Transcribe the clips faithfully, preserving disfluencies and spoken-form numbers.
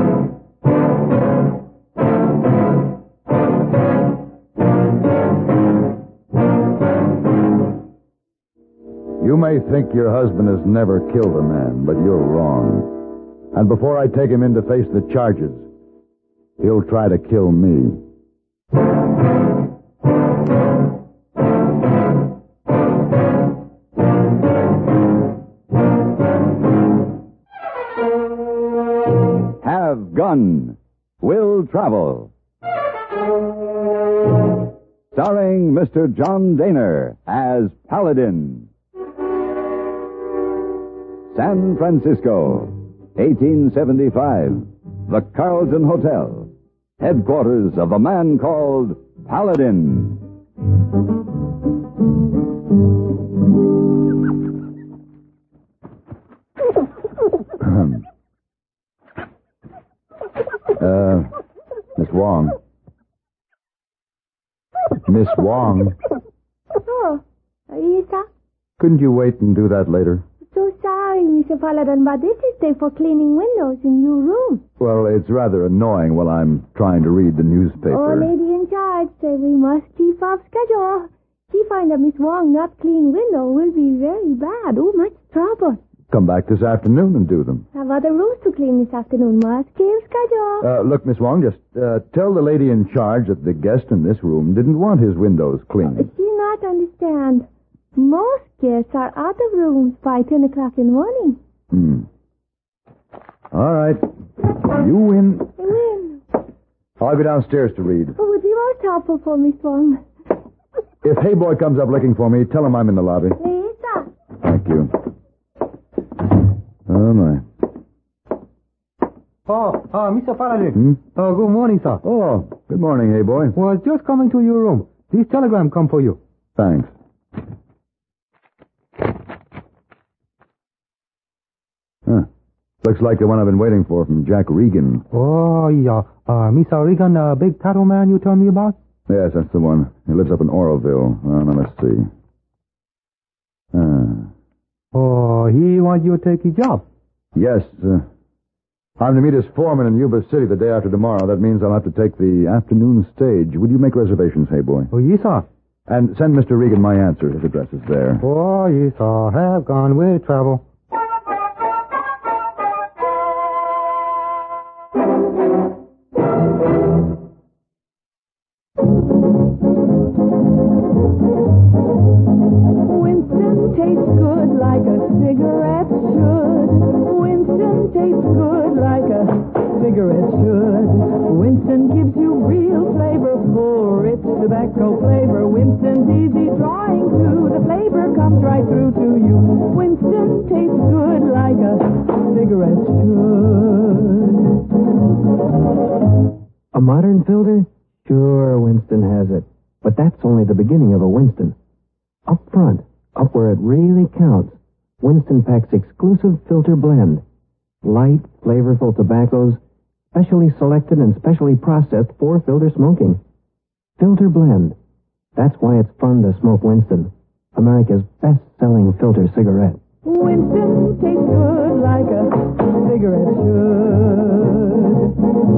You may think your husband has never killed a man, but you're wrong. And before I take him in to face the charges, he'll try to kill me. Have Gun. Will Travel. Starring Mister John Daner as Paladin. San Francisco, eighteen seventy-five. The Carlton Hotel. Headquarters of a man called Paladin. uh, Miss Wong. Miss Wong. Oh, yes, sir. Couldn't you wait and do that later? So sorry, Mister Paladin, but this is day for cleaning windows in your room. Well, it's rather annoying while I'm trying to read the newspaper. Oh, lady in charge said we must keep up schedule. She find that Miss Wong not clean window will be very bad. Oh, much trouble. Come back this afternoon and do them. Have other rooms to clean this afternoon. Must kill schedule. Uh, look, Miss Wong, just uh, tell the lady in charge that the guest in this room didn't want his windows cleaned. Uh, she not understand. Most guests are out of rooms by ten o'clock in the morning. Hmm. All right. You win. I win. I'll go downstairs to read. Oh, would be most helpful for Miss Wong. If Hey Boy comes up looking for me, tell him I'm in the lobby. Lisa. Thank you. Oh, my. Oh, uh, Mister Paladin. Hmm? Uh, good morning, sir. Oh, good morning, Hey Boy. Was just coming to your room. This telegram come for you. Thanks. Huh. Looks like the one I've been waiting for from Jack Regan. Oh, yeah. Uh, Mister Regan, the big cattle man you told me about? Yes, that's the one. He lives up in Oroville. Uh, now, let's see. Uh, Oh, he wants you to take his job. yes. Uh, I'm to meet his foreman in Yuba City the day after tomorrow. That means I'll have to take the afternoon stage. Would you make reservations, Hey Boy? Oh, yes, sir. And send Mister Regan my answer. His address is there. Oh, yes, sir. Have gone with travel. Winston tastes good like a cigarette should. Winston tastes good like a cigarette should. Winston gives you real flavor, full, rich tobacco flavor. Winston's easy drawing too. The flavor comes right through to you. Winston tastes good like a cigarette should. A modern filter? Sure, Winston has it. But that's only the beginning of a Winston. Up front, up where it really counts, Winston packs exclusive filter blend. Light, flavorful tobaccos, specially selected and specially processed for filter smoking. Filter blend. That's why it's fun to smoke Winston, America's best-selling filter cigarette. Winston tastes good like a cigarette should.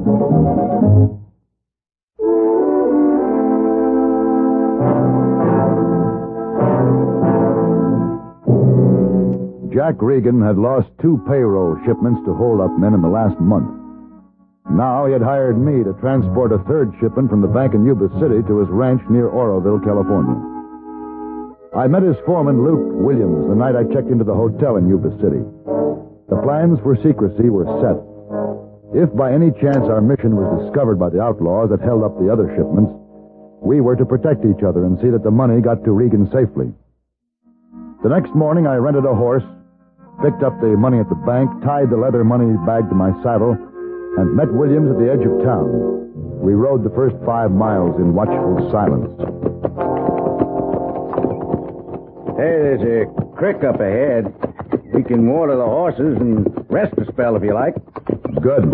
Jack Regan had lost two payroll shipments to hold-up men in the last month. Now he had hired me to transport a third shipment from the bank in Yuba City to his ranch near Oroville, California. I met his foreman, Luke Williams, the night I checked into the hotel in Yuba City. The plans for secrecy were set. If by any chance our mission was discovered by the outlaws that held up the other shipments, we were to protect each other and see that the money got to Regan safely. The next morning, I rented a horse, picked up the money at the bank, tied the leather money bag to my saddle, and met Williams at the edge of town. We rode the first five miles in watchful silence. Hey, there's a creek up ahead. We can water the horses and rest a spell if you like. Good.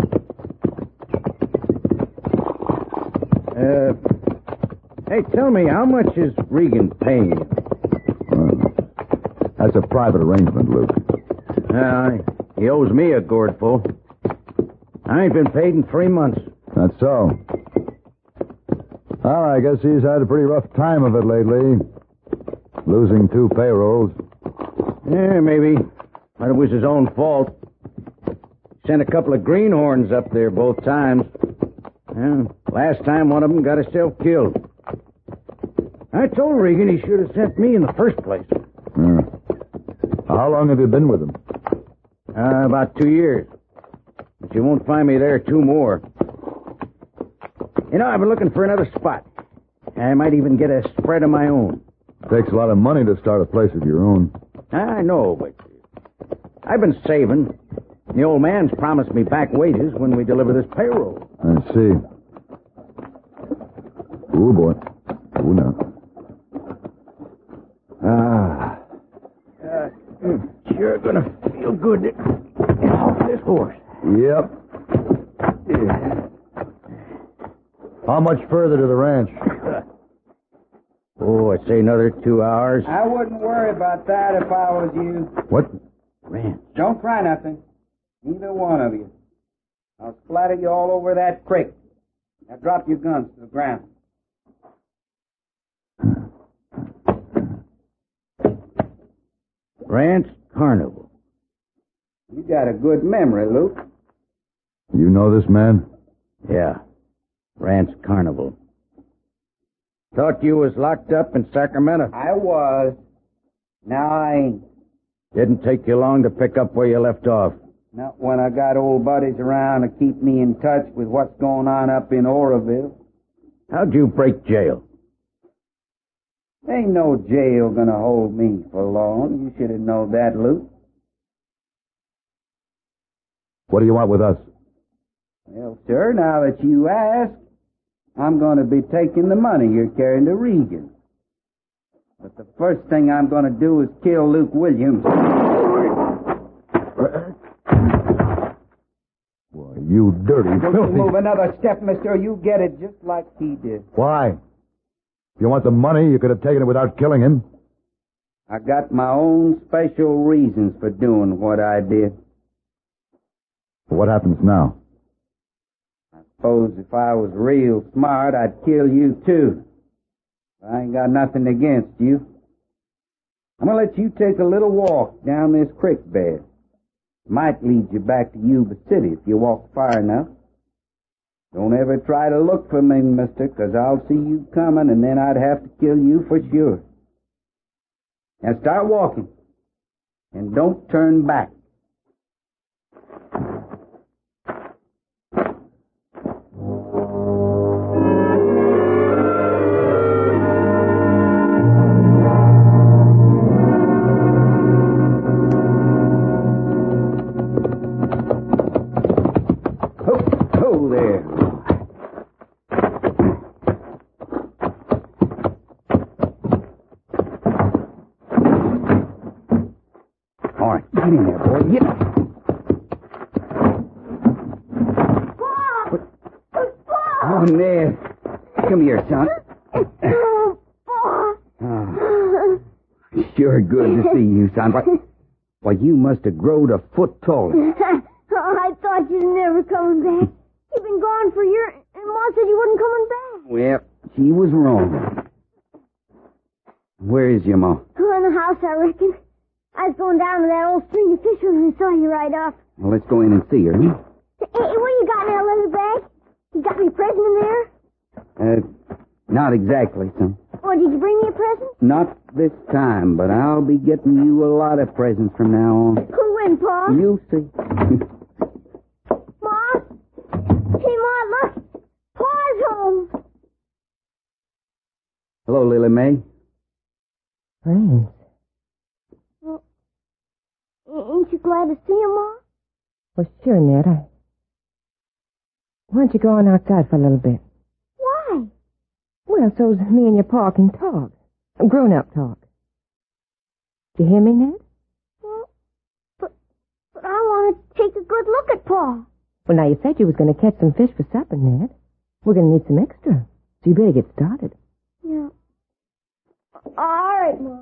Uh, hey, tell me, how much is Regan paying you? Uh, that's a private arrangement, Luke. Uh, he owes me a gourdful. I ain't been paid in three months. That's so. Well, I guess he's had a pretty rough time of it lately. Losing two payrolls. Yeah, maybe. But it was his own fault. Sent a couple of greenhorns up there both times. Well, last time one of them got himself killed. I told Regan he should have sent me in the first place. Hmm. How long have you been with him? Uh, about two years. But you won't find me there two more. You know, I've been looking for another spot. I might even get a spread of my own. Takes a lot of money to start a place of your own. I know, but I've been saving. The old man's promised me back wages when we deliver this payroll. I see. Ooh, boy. Ooh, now. Ah. Uh, sure gonna feel good to get off this horse. Yep. Yeah. How much further to the ranch? Oh, I'd say another two hours. I wouldn't worry about that if I was you. What? Ranch. Don't try nothing. Neither one of you. I'll splatter you all over that creek. Now drop your guns to the ground. Ranch Carnival. You got a good memory, Luke. You know this man? Yeah. Ranch Carnival. Thought you was locked up in Sacramento. I was. Now I ain't. Didn't take you long to pick up where you left off. Not when I got old buddies around to keep me in touch with what's going on up in Oroville. How'd you break jail? Ain't no jail gonna hold me for long. You should have known that, Luke. What do you want with us? Well, sir, now that you ask, I'm going to be taking the money you're carrying to Regan. But the first thing I'm going to do is kill Luke Williams. Why, you dirty, Don't filthy... you move another step, mister. You get it just like he did. Why? If you want the money, you could have taken it without killing him. I got my own special reasons for doing what I did. What happens now? I suppose if I was real smart, I'd kill you too. I ain't got nothing against you. I'm gonna let you take a little walk down this creek bed. Might lead you back to Yuba City if you walk far enough. Don't ever try to look for me, mister, 'cause I'll see you coming and then I'd have to kill you for sure. Now start walking. And don't turn back. Get in there, boy. Get. Oh, Ned. Come here, son. Oh, sure good to see you, son. Why, why you must have growed a foot taller. Oh, I thought you was never coming back. You've been gone for years, and Ma said you wasn't coming back. Well, she was wrong. Where is your Ma? Oh, in the house, I reckon. I was going down to that old string of fish when I saw you right off. Well, let's go in and see her, huh? Hey, what you got in that leather bag? You got me a present in there? Uh, not exactly, son. Oh, did you bring me a present? Not this time, but I'll be getting you a lot of presents from now on. When, Pa? You'll see. Ma? Hey, Ma, look. Pa's home. Hello, Lily Mae. Friends. Ain't you glad to see him, Ma? Well, sure, Ned. I... Why don't you go on outside for a little bit? Why? Well, so's me and your pa can talk. Grown-up talk. You hear me, Ned? Well, but, but I want to take a good look at Pa. Well, now, you said you was going to catch some fish for supper, Ned. We're going to need some extra. So you better get started. Yeah. All right, Ma.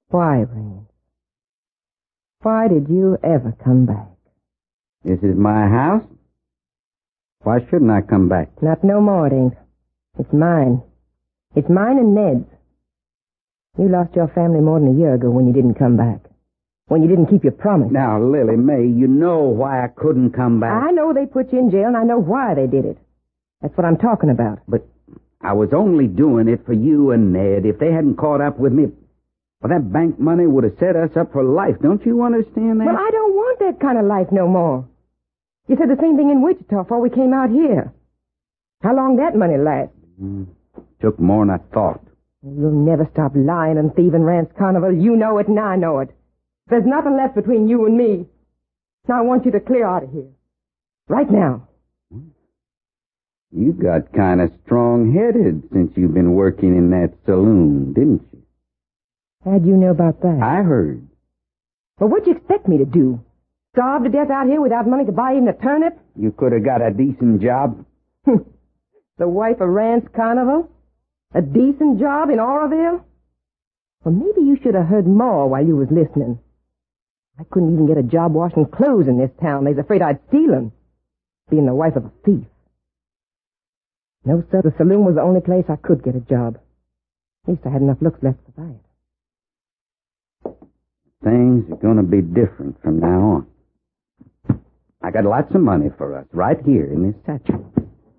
Why, Rance? Why did you ever come back? This is my house. Why shouldn't I come back? Not no more, it ain't. It's mine. It's mine and Ned's. You lost your family more than a year ago when you didn't come back. When you didn't keep your promise. Now, Lily May, you know why I couldn't come back. I know they put you in jail, and I know why they did it. That's what I'm talking about. But I was only doing it for you and Ned. If they hadn't caught up with me, well, that bank money would have set us up for life. Don't you understand that? Well, I don't want that kind of life no more. You said the same thing in Wichita before we came out here. How long that money last? Mm, took more than I thought. You'll never stop lying and thieving, Rance Carnival. You know it and I know it. There's nothing left between you and me. Now I want you to clear out of here. Right now. You got kind of strong-headed since you've been working in that saloon, didn't you? How'd you know about that? I heard. Well, what'd you expect me to do? Starve to death out here without money to buy even a turnip? You could have got a decent job. The wife of Rance Carnival? A decent job in Oroville? Well, maybe you should have heard more while you was listening. I couldn't even get a job washing clothes in this town. They's afraid I'd steal 'em, being the wife of a thief. No, sir, the saloon was the only place I could get a job. At least I had enough looks left to buy it. Things are going to be different from now on. I got lots of money for us right here in this satchel.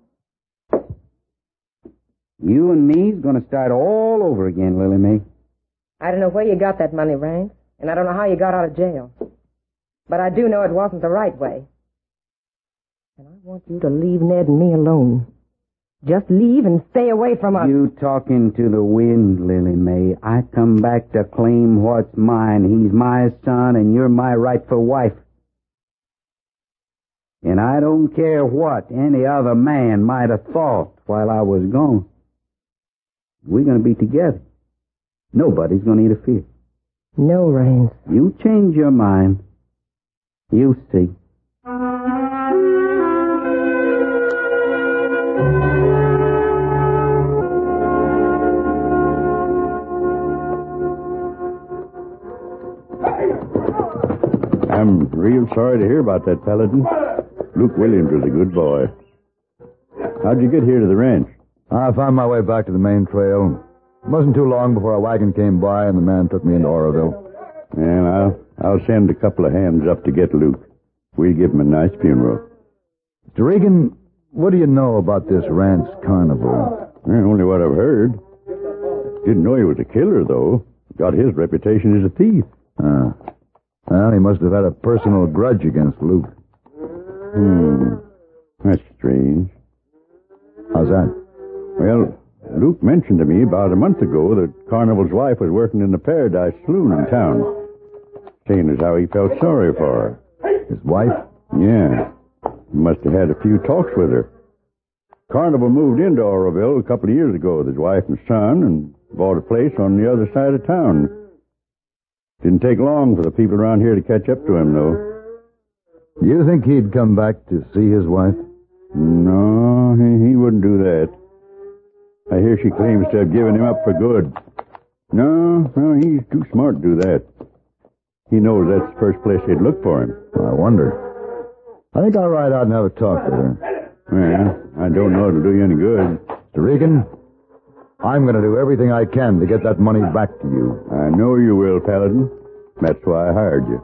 You and me's going to start all over again, Lily May. I don't know where you got that money, Rance, and I don't know how you got out of jail. But I do know it wasn't the right way. And I want you to leave Ned and me alone. Just leave and stay away from us. You talking to the wind, Lily May. I come back to claim what's mine. He's my son, and you're my rightful wife. And I don't care what any other man might have thought while I was gone. We're going to be together. Nobody's going to interfere. No, Rance. You change your mind. You see. I'm real sorry to hear about that, Paladin. Luke Williams was a good boy. How'd you get here to the ranch? I found my way back to the main trail. It wasn't too long before a wagon came by and the man took me into Oroville. And I'll, I'll send a couple of hands up to get Luke. We'll give him a nice funeral. Mister Regan, what do you know about this Rance Carnival? Well, only what I've heard. Didn't know he was a killer, though. Got his reputation as a thief. Ah. Well, he must have had a personal grudge against Luke. Hmm. That's strange. How's that? Well, Luke mentioned to me about a month ago that Carnival's wife was working in the Paradise Saloon in town. Saying as how he felt sorry for her. His wife? Yeah. He must have had a few talks with her. Carnival moved into Oroville a couple of years ago with his wife and son and bought a place on the other side of town. Didn't take long for the people around here to catch up to him, though. Do you think he'd come back to see his wife? No, he, he wouldn't do that. I hear she claims to have given him up for good. No, no, he's too smart to do that. He knows that's the first place they'd look for him. I wonder. I think I'll ride out and have a talk with her. Well, I don't know it'll do you any good. Mister Regan, I'm going to do everything I can to get that money back to you. I know you will, Paladin. That's why I hired you.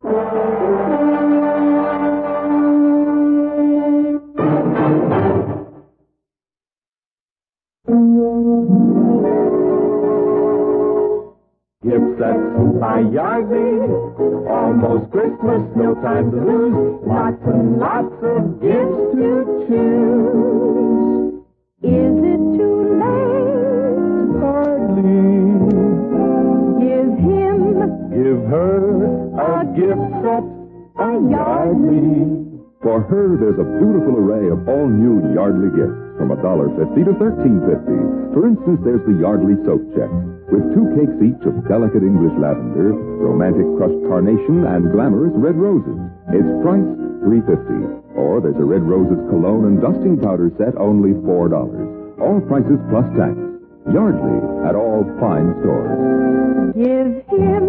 Gift sets by Yardley. Almost Christmas, no time to lose. Lots and lots of gifts to choose. Is it too late? Hardly. Give him Give her a gift set by Yardley. For her, there's a beautiful array of all-new Yardley gifts from one dollar fifty to thirteen fifty. For instance, there's the Yardley soap check with two cakes each of delicate English lavender, romantic crushed carnation, and glamorous red roses. It's priced three fifty. Or there's a red roses cologne and dusting powder set only four dollars. All prices plus tax. Yardley at all fine stores. Give him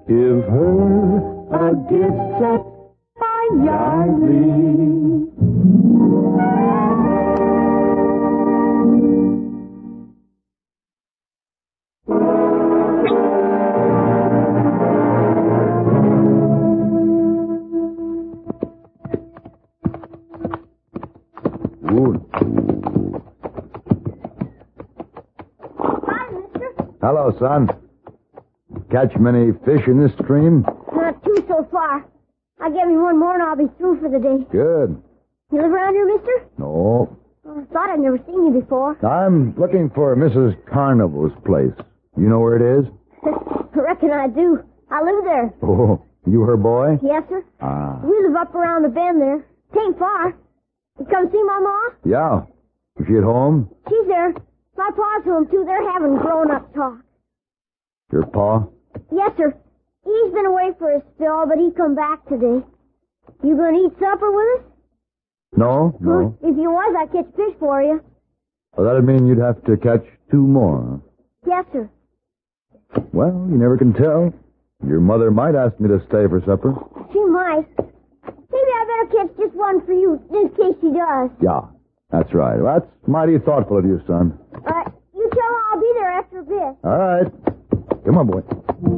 Give her a gift set by Yardley. Hi, mister. Hello, son. Catch many fish in this stream? Not two so far. I'll give you one more and I'll be through for the day. Good. You live around here, mister? No. Oh, I thought I'd never seen you before. I'm looking for Missus Carnival's place. You know where it is? I reckon I do. I live there. Oh, you her boy? Yes, sir. Ah. We live up around the bend there. Tain't far. You come see my ma? Yeah. Is she at home? She's there. My pa's home, too. They're having grown-up talk. Your pa? Yes, sir. He's been away for a spell, but he come back today. You gonna eat supper with us? No, no. If you was, I'd catch fish for you. Well, that'd mean you'd have to catch two more. Yes, sir. Huh? Well, you never can tell. Your mother might ask me to stay for supper. She might. Maybe I better catch just one for you, in case she does. Yeah, that's right. Well, that's mighty thoughtful of you, son. Uh, you tell her I'll be there after a bit. All right. Come on, boy.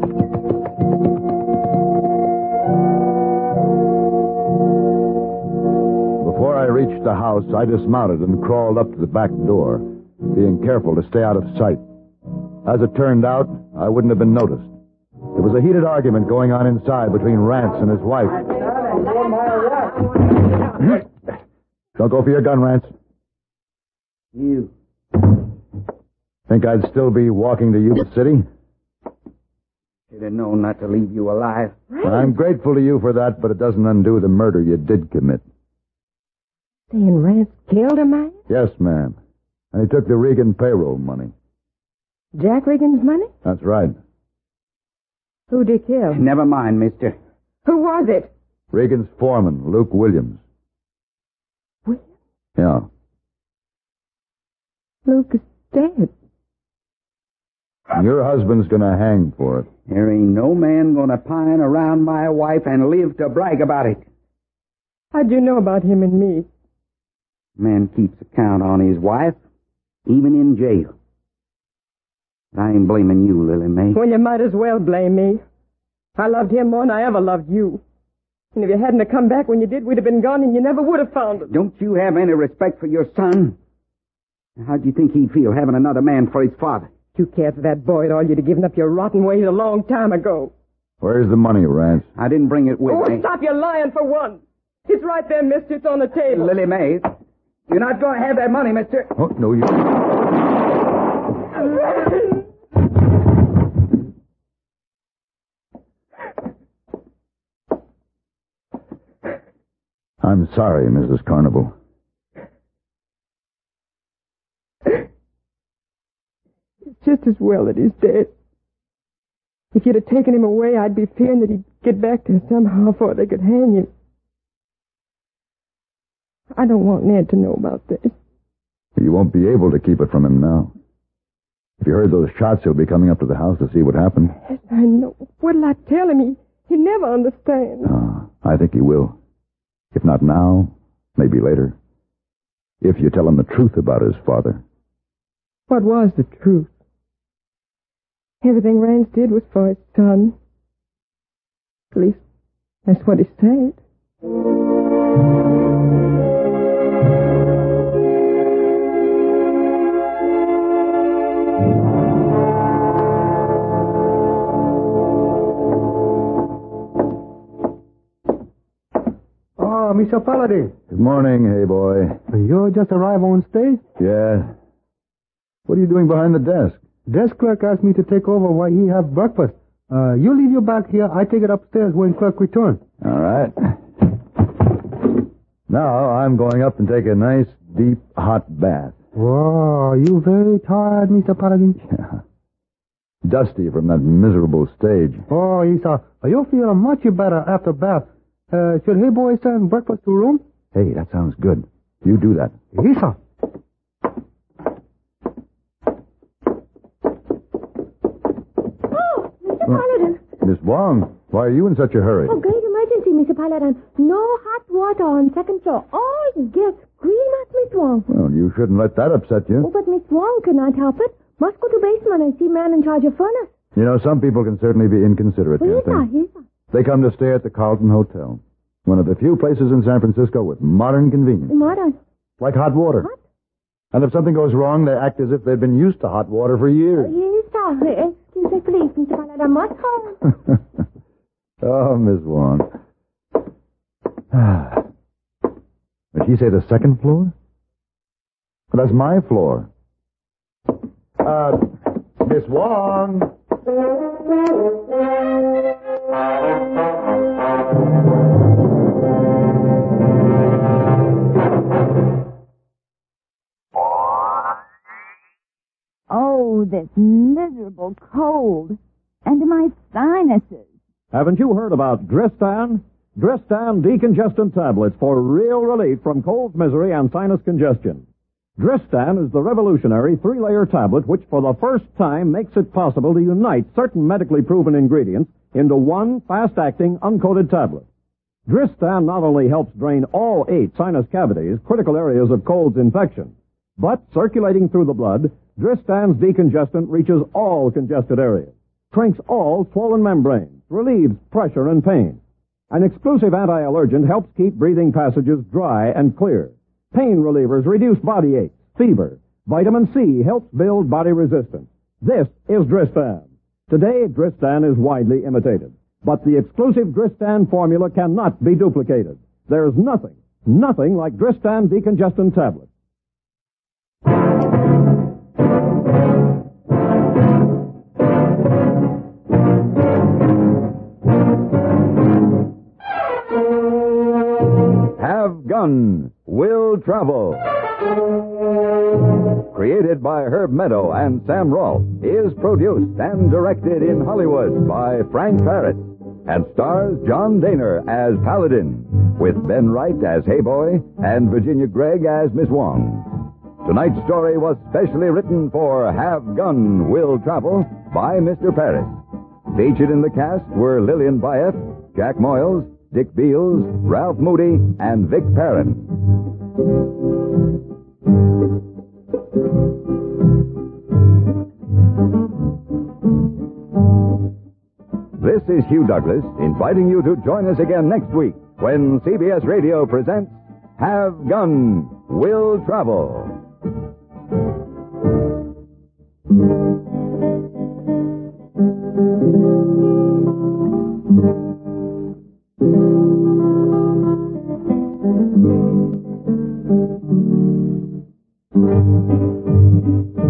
Before I reached the house, I dismounted and crawled up to the back door, being careful to stay out of sight. As it turned out, I wouldn't have been noticed. There was a heated argument going on inside between Rance and his wife. Don't go for your gun, Rance. You. Think I'd still be walking to Yuba City? Should have known not to leave you alive. I'm grateful to you for that, but it doesn't undo the murder you did commit. Saying Rance killed a man? Yes, ma'am. And he took the Regan payroll money. Jack Regan's money? That's right. Who'd he kill? Never mind, mister. Who was it? Regan's foreman, Luke Williams. Williams? Yeah. Luke is dead. Your husband's gonna hang for it. There ain't no man gonna pine around my wife and live to brag about it. How'd you know about him and me? Man keeps account on his wife, even in jail. But I ain't blaming you, Lily Mae. Well, you might as well blame me. I loved him more than I ever loved you. And if you hadn't have come back when you did, we'd have been gone and you never would have found us. Don't you have any respect for your son? How'd you think he'd feel having another man for his father? You cared for that boy at all, you'd have given up your rotten ways a long time ago. Where's the money, Rance? I didn't bring it with oh, me. Stop your lying for one. It's right there, mister. It's on the table. Lily Mae, you're not going to have that money, mister. Oh, no, you... I'm sorry, Missus Carnival. It's just as well that he's dead. If you'd have taken him away, I'd be fearing that he'd get back to us somehow before they could hang him. I don't want Ned to know about this. You won't be able to keep it from him now. If you heard those shots, he'll be coming up to the house to see what happened. Yes, I know. What'll I tell him? He, he never understands. Ah, I think he will. If not now, maybe later. If you tell him the truth about his father. What was the truth? Everything Rance did was for his son. At least, that's what he said. Oh, Mister Paladin. Good morning, hey boy. You just arrived on stage? Yeah. What are you doing behind the desk? Desk clerk asked me to take over while he have breakfast. Uh, you leave your bag here. I take it upstairs when clerk returns. All right. Now I'm going up and take a nice, deep, hot bath. Whoa, you very tired, Mister Paladin? Yeah. Dusty from that miserable stage. Oh, Isa, you feel much better after bath. Uh, should hey boy send breakfast to room? Hey, that sounds good. You do that. Isa. Oh, Mister Paladin. Miss Wong, why are you in such a hurry? Oh, great emergency, Mister Paladin. No hot water on second floor. All guests scream at Miss Wong. Well, you shouldn't let that upset you. Oh, but Miss Wong cannot help it. Must go to basement and see man in charge of furnace. You know, some people can certainly be inconsiderate, Well, can't here's they? that, here's that. They come to stay at the Carlton Hotel, one of the few places in San Francisco with modern convenience. Modern. Like hot water. What? And if something goes wrong, they act as if they'd been used to hot water for years. Here's that. Excuse me, please, Mister Paladin. Must home. Oh, Miss Wong. Did she say the second floor? Well, that's my floor. Uh, Miss Wong. Oh, this miserable cold. And my sinuses. Haven't you heard about Dristan? Dristan decongestant tablets for real relief from cold misery and sinus congestion. Dristan is the revolutionary three-layer tablet which for the first time makes it possible to unite certain medically proven ingredients into one fast-acting uncoated tablet. Dristan not only helps drain all eight sinus cavities, critical areas of cold's infection, but circulating through the blood, Dristan's decongestant reaches all congested areas, shrinks all swollen membranes, relieves pressure and pain. An exclusive anti-allergen helps keep breathing passages dry and clear. Pain relievers reduce body aches, fever. Vitamin C helps build body resistance. This is Dristan. Today, Dristan is widely imitated, but the exclusive Dristan formula cannot be duplicated. There's nothing, nothing like Dristan decongestant tablets. Have Gun Will Travel. Created by Herb Meadow and Sam Rolfe, is produced and directed in Hollywood by Frank Paris, and stars John Daner as Paladin, with Ben Wright as Hey Boy and Virginia Gregg as Miss Wong. Tonight's story was specially written for Have Gun Will Travel by Mister Paris. Featured in the cast were Lillian Bayef, Jack Moyles, Dick Beals, Ralph Moody, and Vic Perrin. This is Hugh Douglas inviting you to join us again next week when C B S Radio presents Have Gun Will Travel. Thank you.